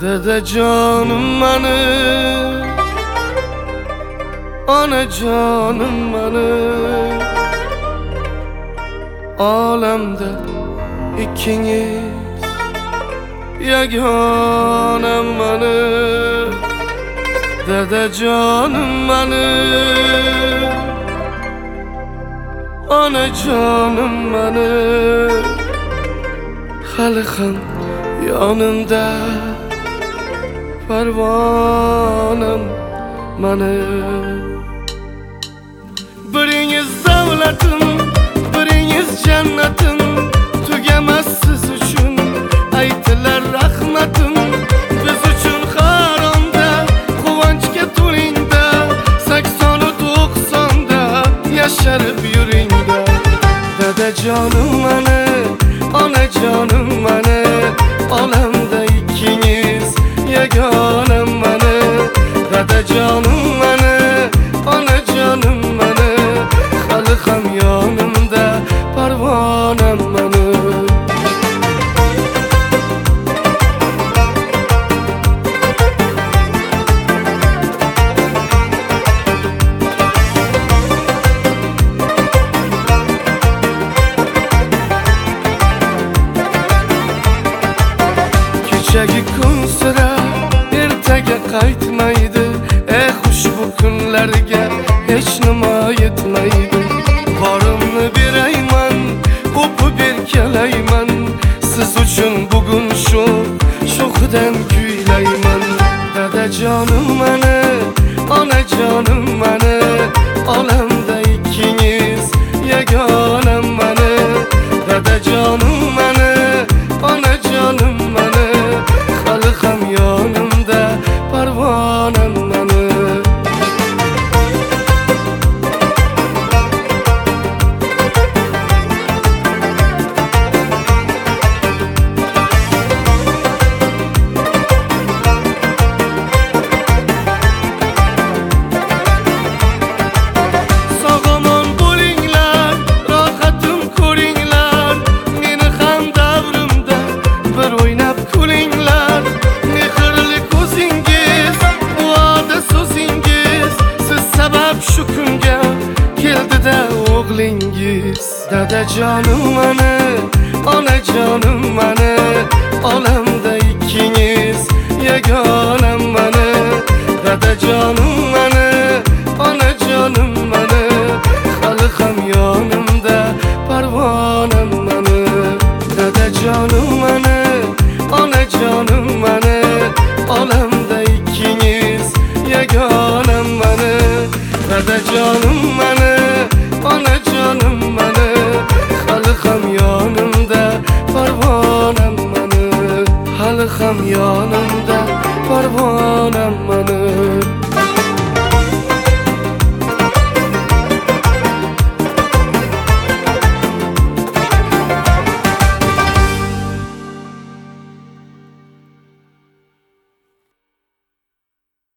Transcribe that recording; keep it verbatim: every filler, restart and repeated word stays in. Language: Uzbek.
Dedecanım benim, anacanım benim. Alemde ikiniz yeganem benim. Dedecanım benim, anacanım benim. Hali ham yanımda parvonim benim. Biriniz davlatim, biriniz cennetim. Tugamas siz uchun aytilar rahmatim. Biz uchun haromda, quvonchga to'lingda, saksonu to'qsonda yasharib yuringda. Dadajonim meni, onajonim meni, olamda ikkiniz yeganem meni. Dadajonim meni, onajonim meni, hali ham yonimda parvonim meni. Kechagi kun sira ertaga qaytmaydi. Eh ushbu kunlarga hech nima yetmaydi. Borimni berayman, o'pib erkalayman. Siz uchun bugun shu sho'xidan kuylayman. Dadajonim meni, onajonim meni, olamda ikkiniz yeganem meni. Dadajonim meni, onajonim meni, hali ham yonimda parvonim meni. Sog'omon bo'linglar, rohatim ko'ringlar. Meni ham davrimda bir o'ynab kulinglar. Mehrli ko'zingiz, duoda so'zingiz, siz sabab shu kunga keldi-da o'g'lingiz. Dadajonim meni, onajonim meni, olamda ikkiniz yeganem meni. Dadajonim meni, onajonim meni, hali ham yonimda parvonim meni. Dadajonim meni, onajonim meni, olamda ikkiniz yeganem meni. Dadajonim meni, onajonim meni, hali ham yonimda parvonim meni. Hali ham yonimda parvonim meni.